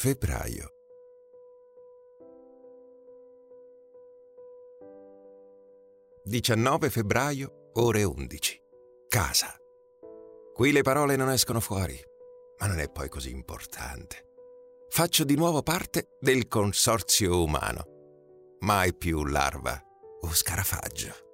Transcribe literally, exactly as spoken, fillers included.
Febbraio. diciannove febbraio, ore undici. Casa. Qui le parole non escono fuori, ma non è poi così importante. Faccio di nuovo parte del consorzio umano. Mai più larva o scarafaggio.